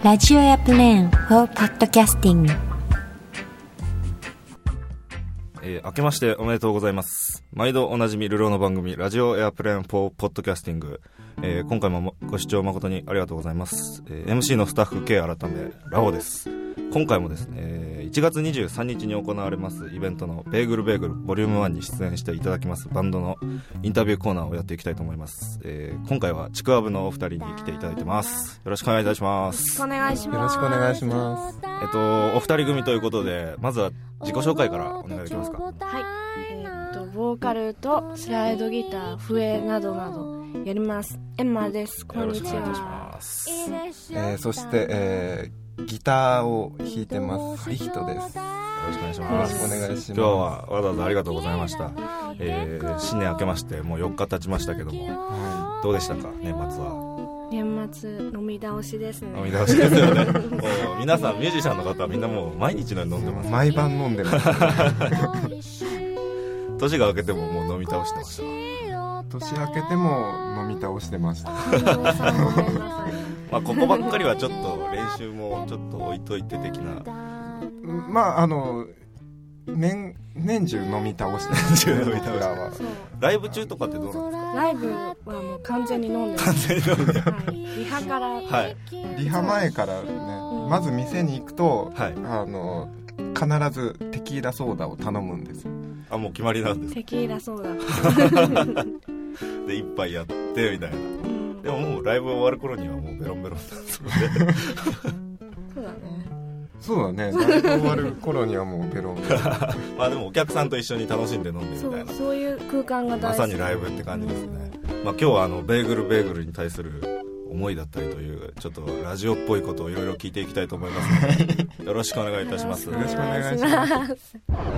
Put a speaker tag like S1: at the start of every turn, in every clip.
S1: ラジオエアプレーン for podcasting。
S2: 明けましておめでとうございます。毎度おなじみ流浪の番組ラジオエアプレーン4ポッドキャスティング、今回もご視聴誠にありがとうございます。MC のスタッフ K 改めラオです。今回もですね、1月23日に行われますイベントのベーグルベーグルボリューム1に出演していただきますバンドのインタビューコーナーをやっていきたいと思います。今回はちくわぶのお二人に来ていただいてます。よろしくお願いいたします。
S3: よろしくお願いします。
S4: よろしくお願いします。
S2: お二人組ということで、まずは自己紹介からお願いできますか。
S3: はい、ボーカルとスライドギター、笛などなどやります。エンマです。こんにちは。
S2: よろしくお願いします。
S4: そして、ギターを弾いてます。リヒトです。
S2: よろしくお願いします。
S4: よろしくお願いします。
S2: 今日はわざわざありがとうございました。新年明けましてもう4日経ちましたけども、どうでしたか、年末は。
S3: 年末飲み倒しですね。
S2: 飲み倒しですよね。もう皆さんミュージシャンの方はみんなもう毎日のように飲んでます。
S4: 毎晩飲んでます。
S2: 年が明けてももう飲み倒してました。
S4: 年明けても飲み倒してました。
S2: まあここばっかりはちょっと練習もちょっと置いといて的な。
S4: まあ年中飲み倒してます。
S2: 年中飲み倒して
S4: は
S2: ライブ中とかってどうなんですか。
S3: ライブはもう完全に飲んでます。
S2: 完全に飲んで、
S3: はい、リハから、
S2: はい、
S4: リハ前からね、まず店に行くと、
S2: はい、
S4: 必ずテキーラソーダを頼むんです。
S2: あ、もう決まりなんです。
S3: テキーラソーダ
S2: で一杯やってみたいな、でももうライブ終わる頃にはもうベロンベロンなんですので
S3: そうだね。
S4: そうだね。ライブ終わる頃にはもうベロンベロン
S2: まあでもお客さんと一緒に楽しんで飲んでみたいな、
S3: そういう空間が大好き。
S2: まさにライブって感じですね。まあ今日はベーグルに対する思いだったりというちょっとラジオっぽいことをいろいろ聞いていきたいと思いますのでよろしくお願いいたします。
S4: よろしくお願いします。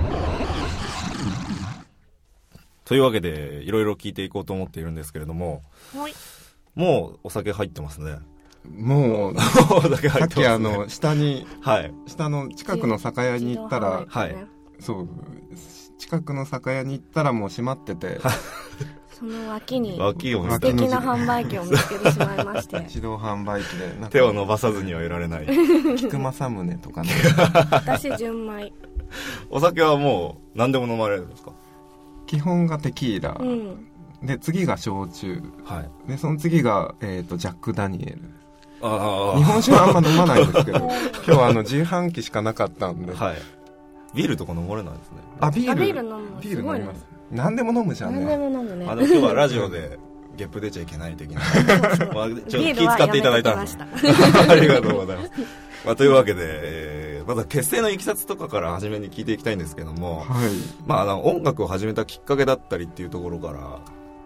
S2: というわけでいろいろ聞いていこうと思っているんですけれども、
S3: はい、
S2: もうお酒入ってますね。
S4: もう
S2: お酒入ってますね。
S4: 下に、
S2: はい、
S4: 下の近くの酒屋に行ったら、
S2: はい、
S4: そう近くの酒屋に行ったらもう閉まってて
S3: その脇に
S2: 素
S3: 敵な販売機を見つけてしまいまして
S4: 自動販売機で
S2: 手を伸ばさずにはいられない
S4: 菊正宗とかね
S3: 私純米。
S2: お酒はもう何でも飲まれるんですか。
S4: 基本がテキーラ、で次が焼酎、はい、でその次が、ジャック・ダニエル。日本酒はあんま飲まないんですけど今日は自販機しかなかったんで、はい、
S2: ビールとか飲まれないですね。
S3: ビール飲む。
S4: ビール飲みます。何でも飲むじゃんね。
S3: 何でも飲むね。
S2: 今日はラジオでゲップ出ちゃいけない的なまあ、ちょっと気使っていただいたんですありがとうございます。まあ、というわけで、まずは結成のいきさつとかから初めに聞いていきたいんですけども、はい、まあ、音楽を始めたきっかけだったりっていうところから。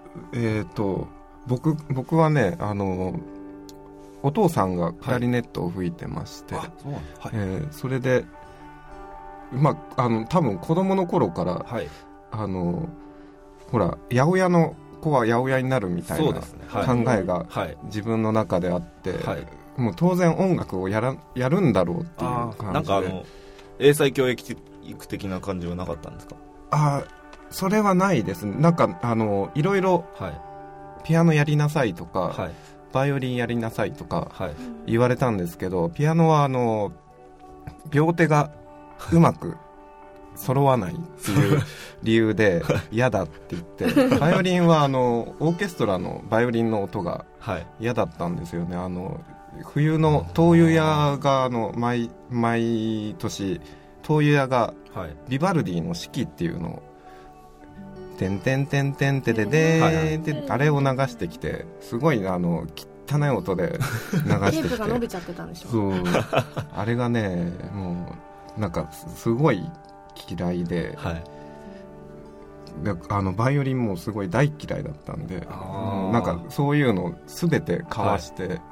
S4: 僕はね、お父さんがクラリネットを吹いてまして、はい、それで、まあ、多分子供の頃から、はい、ほら八百屋の子は八百屋になるみたいな考えが自分の中であって、はい、もう当然音楽をやるんだろうっていう感じで。
S2: なんか英才教育的な感じはなかったんですか。
S4: それはないです。なんかいろいろ、はい、ピアノやりなさいとか、はい、バイオリンやりなさいとか言われたんですけど、ピアノは両手がうまく揃わないっていう理由で嫌だって言ってバイオリンはオーケストラのバイオリンの音が嫌だったんですよね。冬の灯油屋が毎年灯油屋がビバルディの四季っていうのをてんてんてんてんてででーってあれを流してきて、すごい汚い音で流してきて
S3: テープが伸びちゃってたんでしょ。
S4: そうあれがね、もうなんかすごい嫌いで、はい、でバイオリンもすごい大嫌いだったんで、なんかそういうの全てかわして、はい、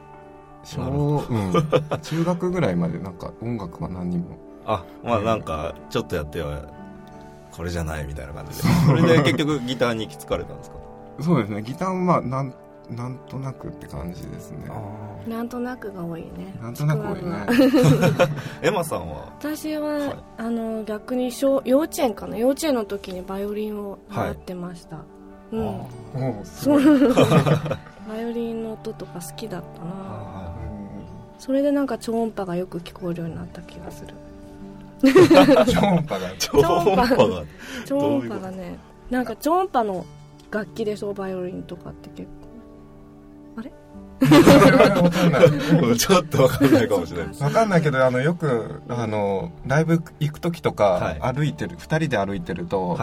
S4: 中学ぐらいまでなんか音楽は何にも
S2: まあなんかちょっとやってはこれじゃないみたいな感じでそれで結局ギターに行き着かれたんですか。
S4: そうですね、ギターはなんとなくって感じですね。
S3: なんとなくが多いね。
S4: なんとなく多いね
S2: エマさんは。
S3: 私は、はい、逆に幼稚園の時にバイオリンを習ってました。はい、
S4: すごい
S3: バイオリンの音とか好きだったな。 それでなんか超音波がよく聞こえるようになった気がする。
S4: 超音波が
S2: 超音波
S3: がね、なんか超音波の楽器でしょ、バイオリンとかって結構。あれ
S4: わかんない
S2: ちょっとわかんないかもしれないです。
S4: わかんないけど、よくライブ行く時とか、歩いてる2人で歩いてると、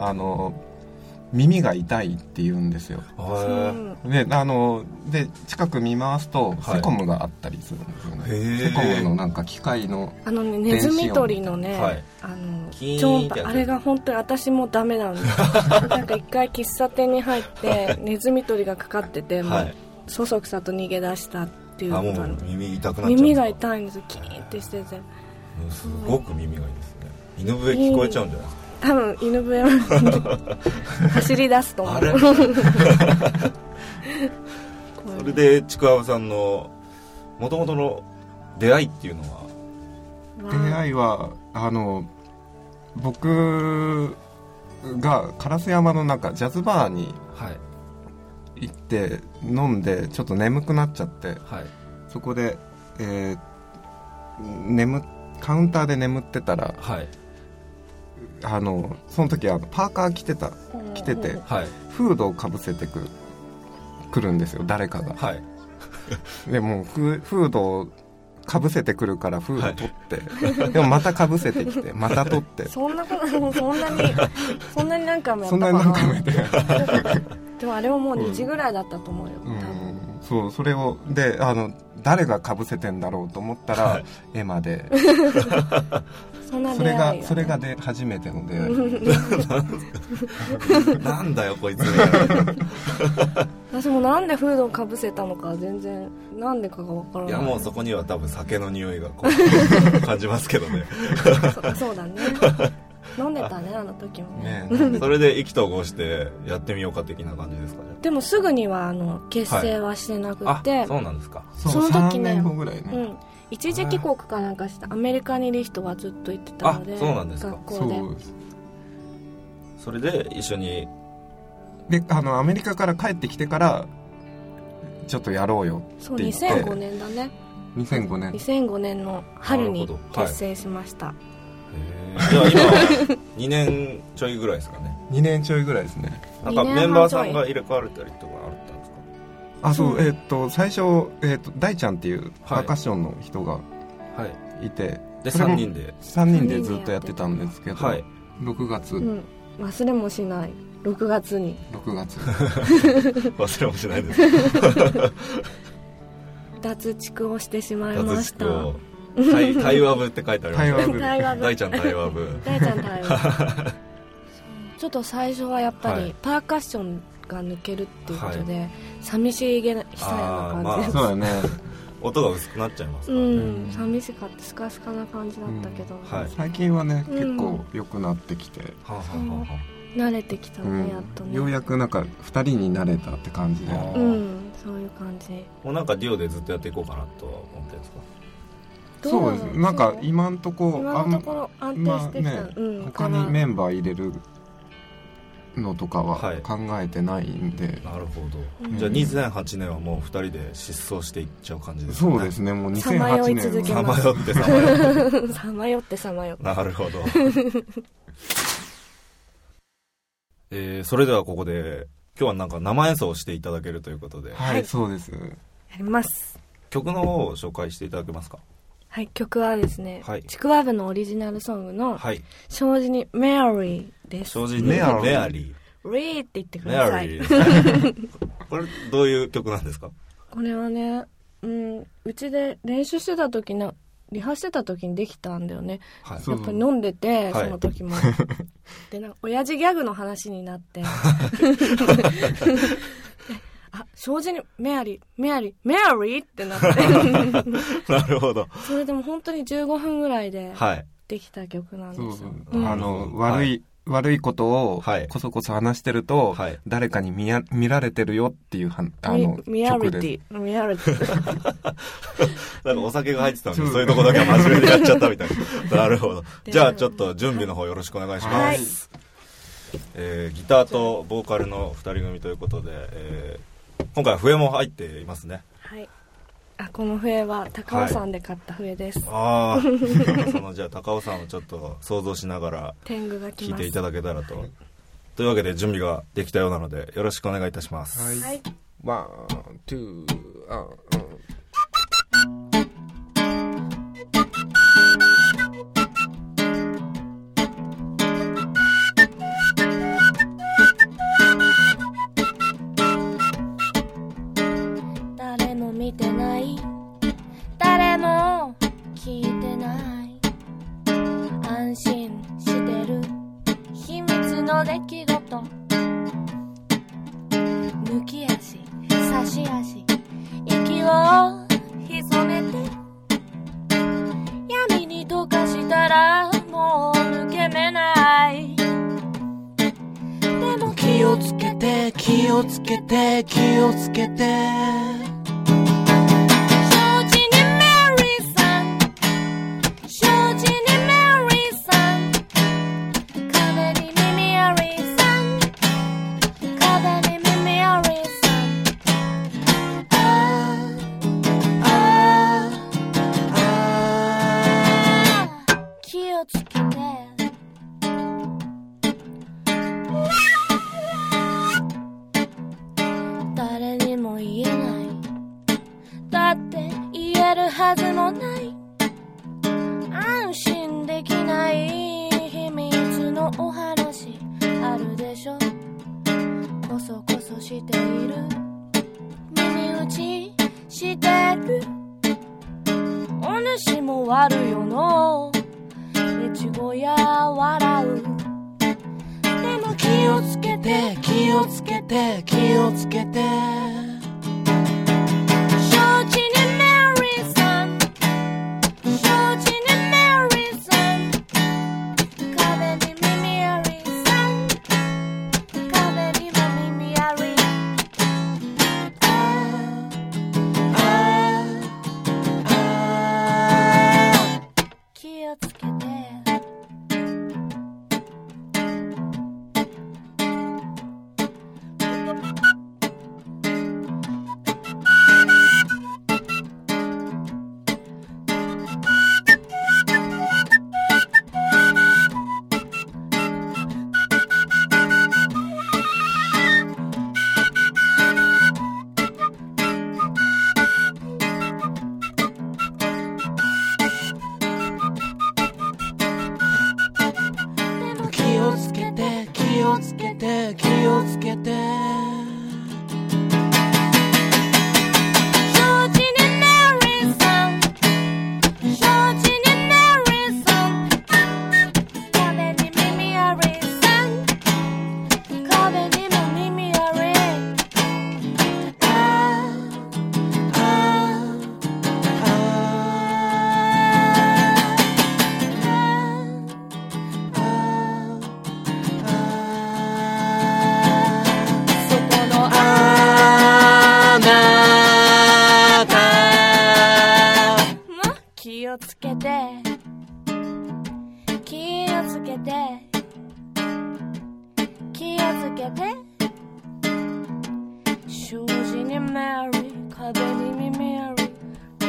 S4: 耳が痛いって言うんですよ。で近く見回すと、セコムがあったりするんですよね。セコムのなんか機械の
S3: ネズミ捕りのね、超音波、あれが本当に私もダメなんですなんか一回喫茶店に入ってネズミ捕りがかかってて、もうそそくさと逃げ出したっていうことなんで、
S2: 耳痛くなっちゃう。
S3: 耳が痛いんですよ、キーってしてて。
S2: すごく耳がいいですね。犬笛聞こえちゃうんじゃないですか。
S3: 多分犬笛は走り出すと思う。あれ
S2: それでちくわぶさんの元々の出会いっていうのは？
S4: 出会いは僕が烏山のなんかジャズバーに行って飲んでちょっと眠くなっちゃって、そこで、カウンターで眠ってたら、その時はパーカー着てて、フードをかぶせてくるんですよ、誰かが。でもフードをかぶせてくるからフード取ってでもまたかぶせてきてまた取って
S3: そんなに何回もやったかな。
S4: そんなに何回もやって
S3: でもあれはもう2時ぐらいだったと思うよ、多分。
S4: そう、それをで誰がかぶせてんだろうと思ったら、エマでそれがで初めての出会い
S2: なんだよこいつ
S3: 私もなんでフードをかぶせたのか全然なんでかがわからない。
S2: いやもうそこには多分酒の匂いがこう感じますけどね
S3: そうだね飲んでたね、あの時もね。
S2: それで意気投合してやってみようか的な感じですかね。
S3: でもすぐには結成はしてなくて、
S2: そうなんですか。
S3: その時ね、
S4: 3年後ぐらいね、
S3: 一時帰国かなんかしてアメリカにいる人がずっと行ってたので、
S2: そうなんですか。
S3: 学校で。
S2: それで一緒に
S4: でアメリカから帰ってきてからちょっとやろうよって言って。
S3: そう、2005年だね。2005年の春に結成しました。
S2: じゃあ今は2年ちょいぐらいですかね。
S4: 2年ちょいぐらいですね。
S2: なんかメンバーさんが入れ替われたりとかあったんですか？
S4: 最初、大ちゃんっていうパーカッションの人がいて、
S2: で3
S4: 人でずっとやってたんですけど、6月、
S3: 忘れもしない6月
S2: 忘れもしないです
S3: 脱蓄をしてしまいました。
S2: 対話部って書いてありますね。
S3: 大
S2: ちゃん対話部
S3: ちょっと最初はやっぱりパーカッションが抜けるっていうことで、寂しげな久やな感じ、
S4: そうだね
S2: 音が薄くなっちゃいますからね。
S3: 寂しかった、スカスカな感じだったけど、
S4: 最近はね結構良くなってきて、
S3: 慣れてきたね、やっとね。
S4: ようやくなんか2人になれたって感じで、
S3: そういう感じ。
S2: もうなんかデュオでずっとやっていこうかなと思ってるんですか？
S4: そうです。なんか今のところ
S3: 安定してきた、
S4: 他にメンバー入れるのとかは考えてないんで、
S2: なるほど。じゃあ2008年はもう2人で失踪していっちゃう感じです
S4: ね。そうですね、もう2008年
S3: さまよってさまよって
S2: なるほどそれではここで今日はなんか生演奏をしていただけるということで、
S4: はい、そうです。
S3: やります。
S2: 曲の方を紹介していただけますか？
S3: はい、曲はですね、ちくわぶのオリジナルソングの障子にメアリーです。
S2: 障子にメアリー
S3: リーって言ってください
S2: これどういう曲なんですか？
S3: これはね、うちで練習してた時のリハしてた時にできたんだよね、やっぱり飲んでて、その時もでなんか親父ギャグの話になって障子にメアリーってなって
S2: なるほど。
S3: それでも本当に15分ぐらいでできた曲なんですよ。
S4: 悪いことをこそこそ話してると、誰かに見られてるよっていう曲です。ミアリティ
S2: なんかお酒が入ってたのにそういうとこだけは真面目にやっちゃったみたいななるほど。じゃあちょっと準備の方よろしくお願いします。ギターとボーカルの2人組ということで、今回は笛も入っていますね。
S3: この笛は高尾山で買った笛です。
S2: ああじゃあ高尾山をちょっと想像しながら聞いていただけたらと。というわけで準備ができたようなのでよろしくお願いいたします。
S3: はい。
S4: ワン、ツー、
S1: 誰も見てない、誰も聞いてない、安心してる秘密の出来事、抜き足差し足、息を潜めて闇に溶かしたらもう抜け目ない。でも気をつけて気をつけて気をつけて、誰にも言えない、だって言えるはずもない、安心できない秘密のお話あるでしょ、こそこそしている、耳打ちしてる、お主も悪よの越後や笑う、でも気をつけて気をつけて気をつけて、承知にメリーさん、承知にメリーさん、壁に耳ありさん、壁にも耳あり、気をつけて、気をつけて気をつけて気をつけて、承知にメリーさん、承知にメリーさん、壁に耳ありさん、壁にも耳あり、気をつけて気をつけて気をつけて、障子にメリー、壁に耳あり、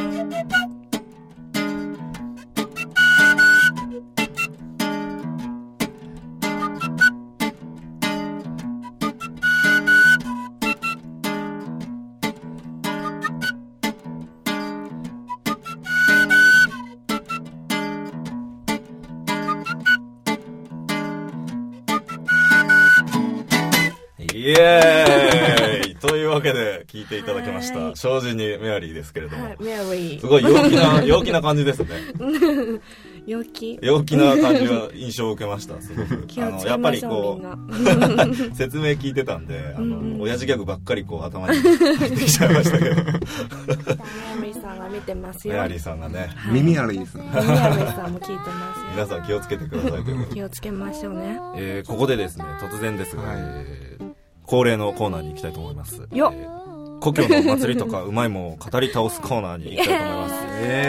S2: イエーイというわけで聞いていただきました。障子にメアリーですけれども、
S3: メアリー
S2: すごい陽気な感じですね。
S3: 陽気
S2: な感じが印象を受けました。すごくやっぱりこう説明聞いてたんで、親父ギャグばっかりこう頭に入ってきちゃいましたけど。メア
S3: リーさんが見てますよ。
S2: メアリーさんがね、
S4: 耳ありですね。
S3: 耳ありさんも聞いてますよ。
S2: 皆さん気をつけてくださいということで。
S3: 気をつけましょうね。
S2: ここでですね、突然ですが、恒例のコーナーに行きたいと思います。
S3: よ
S2: 故郷の祭りとかうまいもんを語り倒すコーナーに行きたいと思います。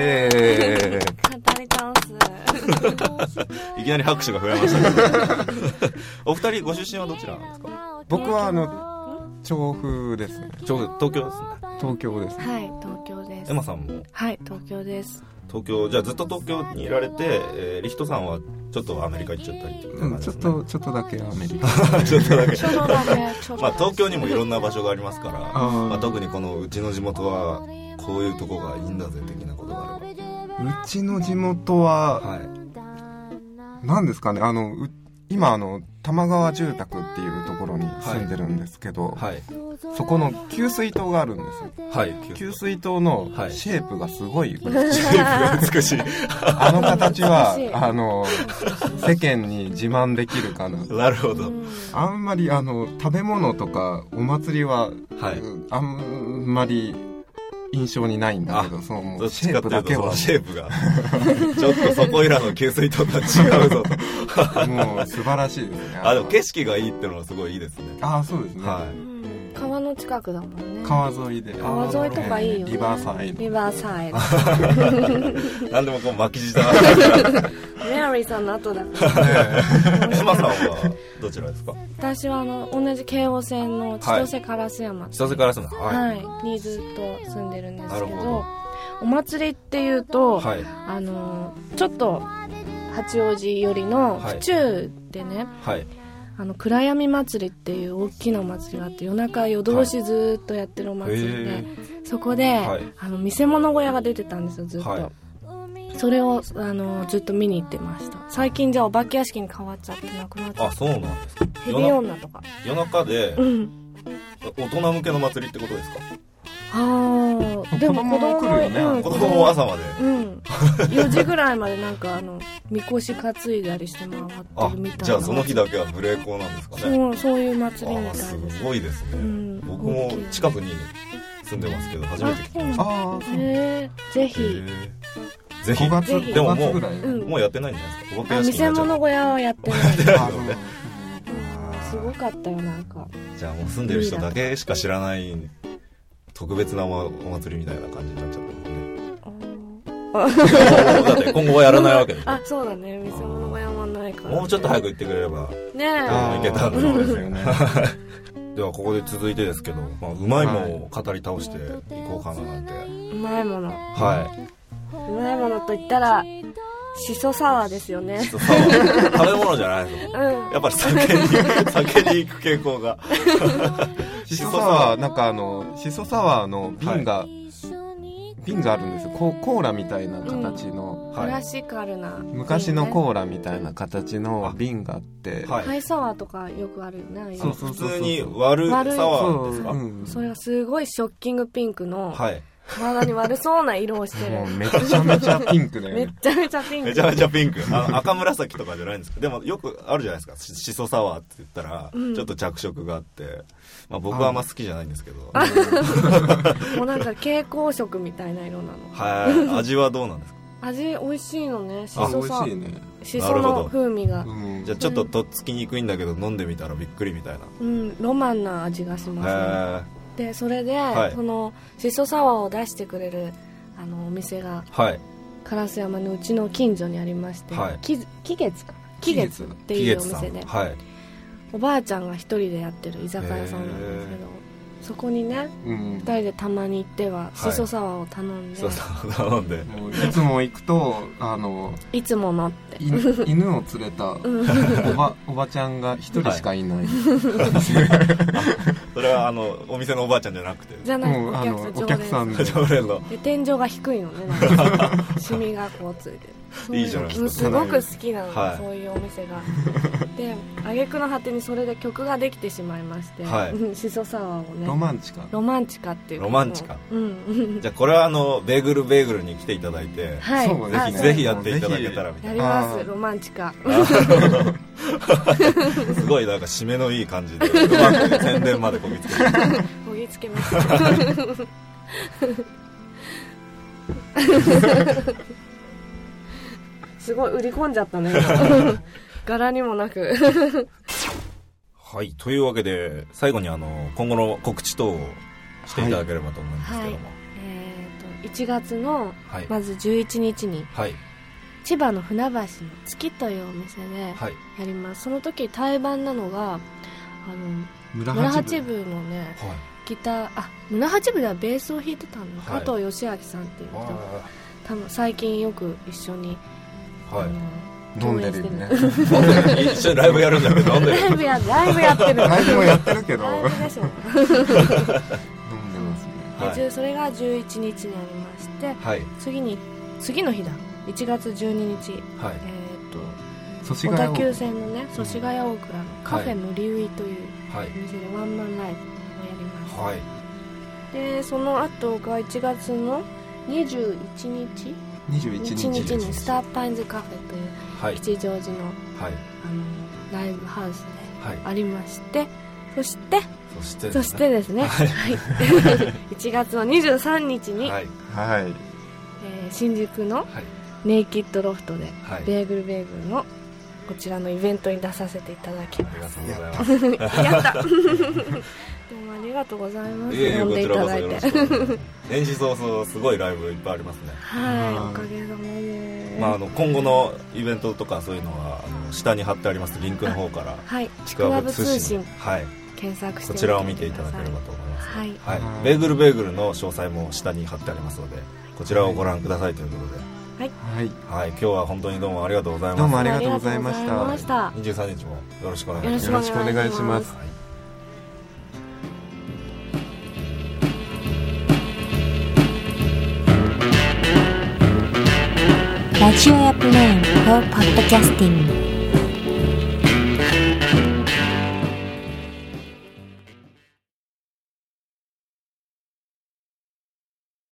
S3: 語り倒す。
S2: いきなり拍手が増えましたけど。お二人ご出身はどちらなんですか？
S4: 僕は調布ですね。
S2: 東京ですね。
S4: 東京です、
S3: はい、東京です。
S2: エマさんも？
S3: はい、東京です。
S2: 東京、じゃあずっと東京にいられて、リヒトさんはちょっとアメリカ行っちゃったりっていう感じですね。
S4: ちょっとだけアメリカ
S2: ちょっとだけ
S3: ま
S2: あ東京にもいろんな場所がありますからまあ、特にこのうちの地元はこういうとこがいいんだぜ的なことがあれば。
S4: うちの地元は、はい、何ですかね、今玉川住宅っていうところに住んでるんですけど、はいはい、そこの給水塔があるんです、はい、給水塔のシェイプがすごい、シェイプ
S2: が美しい
S4: あの形は世間に自慢できるかな。
S2: なるほど。
S4: あんまり食べ物とかお祭りは、はい、あんまり印象にないんだけど、そのシェイプだけは
S2: シェイプがちょっとそこいらの給水塔とは違うぞと
S4: もう素晴らしいですね。
S2: でも景色がいいってのはすごいいいですね。
S4: そうですね、はい、
S3: 川の近くだもんね。
S4: 川沿いで、
S3: 川沿いとかいいよね。
S4: リバーサイド、
S3: リバーサイド
S2: なんでもこう巻き舌
S3: メアリーさんの後だから
S2: エマさんはどちらですか？
S3: 私は同じ京王線の千歳烏山、
S2: 千歳烏山、
S3: はい、にずっと住んでるんですけど、お祭りっていうと、はい、ちょっと八王子よりの府中でね、はい、暗闇祭りっていう大きなお祭りがあって、夜中夜通しずっとやってるお祭りで、はい、そこで、はい、見せ物小屋が出てたんですよ、ずっと、はい、それをずっと見に行ってました。最近じゃあお化け屋敷に変わっちゃってなくなっちゃって。
S2: そうなんですか。
S3: ヘビ女とか
S2: 夜中で、大人向けの祭りってことですか？
S3: でも子供
S4: 来るよね、
S2: 子供も朝まで、
S3: 4時ぐらいまでなんかみこし担いだりして回ってるみたいな。
S2: じゃあその日だけは無礼講なんですかね。
S3: そういう祭りみたいです。
S2: すごいですね、僕も近くに住んでますけど初めて聞きました。
S3: ぜひ
S2: ぜひ。でももうやってないんじゃないですか。お化け屋敷
S3: 見せ物小屋はやってないすごかったよ、なんか。
S2: じゃあもう住んでる人だけしか知らない特別なお祭りみたいな感じになっちゃったもんね。だって今後はやらないわけでしょ。
S3: そうだね、見せ物小屋もないから、
S2: もうちょっと早く行ってくれればいけたんですよね。ではここで続いてですけど、うまいものを語り倒していこうかななんて。
S3: うまいもの、
S2: はい、
S3: うまいものといったらシソサワーですよね。
S2: シソサワー食べ物じゃないですか、やっぱり酒に行く傾向が
S4: シソサワー、なんかシソサワーの瓶があるんですよ。コーラみたいな形の、
S3: クラシカルな、
S4: 昔のコーラみたいな形の瓶があって、
S3: ハイサワーとかよくあるよね。
S2: 普通に割るサワーですか？
S3: それはすごいショッキングピンクの、体に悪そうな色をしてる。
S4: めちゃめちゃピンクで、
S3: めちゃめちゃピンク。
S2: めちゃめちゃピンク。赤紫とかじゃないんですか。でもよくあるじゃないですか。シソサワーって言ったら、ちょっと着色があって、僕はあんま好きじゃないんですけど。
S3: もうなんか蛍光色みたいな色な
S2: の。はい。味はどうなんですか？
S3: 味美味しいのね。シソ
S4: シ
S3: ソの風味が。
S2: じゃあちょっととっつきにくいんだけど飲んでみたらびっくりみたいな。
S3: ロマンな味がしますね。でそれで、そのシソサワーを出してくれるお店が、烏山のうちの近所にありまして、喜月っていうお店で、おばあちゃんが一人でやってる居酒屋さんなんですけど、そこにね、2人でたまに行ってはシソサワーを頼んで、
S4: いつも行くと
S3: いつものって
S4: 犬を連れたおばちゃんが一人しかいない、
S2: それはお店のおばあちゃんじゃなくて、
S4: お客さん
S2: 常連の
S3: で、天井が低いのね、シミがこうついてる。
S2: いいじゃないですか。
S3: すごく好きなの、そういうお店が。で挙句の果てにそれで曲ができてしまいまして、シソサワーをね、
S4: ロマンチカ
S3: っていう
S2: ロマンチカ、じゃあこれはベーグルに来ていただいて、ぜひやっていただけたらみたいな。
S3: やります、ロマンチカ。
S2: すごいなんか締めのいい感じでうまく宣伝までこぎつけて
S3: こぎつけましたすごい売り込んじゃったね柄にもなく
S2: はい、というわけで最後に今後の告知等をしていただければと思うんですけども、
S3: 1月のまず11日に、千葉の船橋の月というお店でやります。その時対バンなのが村八部のね、ギター村八部ではベースを弾いてたの、加藤義明さんっていう人、多分最近よく一緒に、
S4: 飲んでるね
S2: 一緒にライブやるんだけど、飲んでる
S3: ライブやってる
S4: ライブもやってるけど
S3: ライブでしょ
S4: 飲んでますね。
S3: それが11日にありまして、次の日だ、1月12日、小田急線のね、祖師ヶ谷大倉のカフェのりういというお店でワンマンライブをやります、でその後が1月の21日にスターパインズカフェという吉祥寺の、ライブハウスでありまして、そしてですね、1月の23日に、新宿のネイキッドロフトで、ベーグルのこちらのイベントに出させていただきます。
S2: ありがとうございます。
S3: やったどうもありがとうございます。呼んでいただいて
S2: 年始早々すごいライブいっぱいありますね。
S3: おかげさまで、
S2: 今後のイベントとかそういうのは下に貼ってありますリンクの方から
S3: ちくわぶ通信検索して
S2: こちらを見ていただければと思います。ベーグルの詳細も下に貼ってありますので、こちらをご覧くださいということで、今日は本当にどうもありがとうございます。
S4: どうもありがとうございました。
S2: 23日もよろしくお願いします。
S4: よろしくお願いします。
S1: ラジオやプレーン4ポッドキャスティング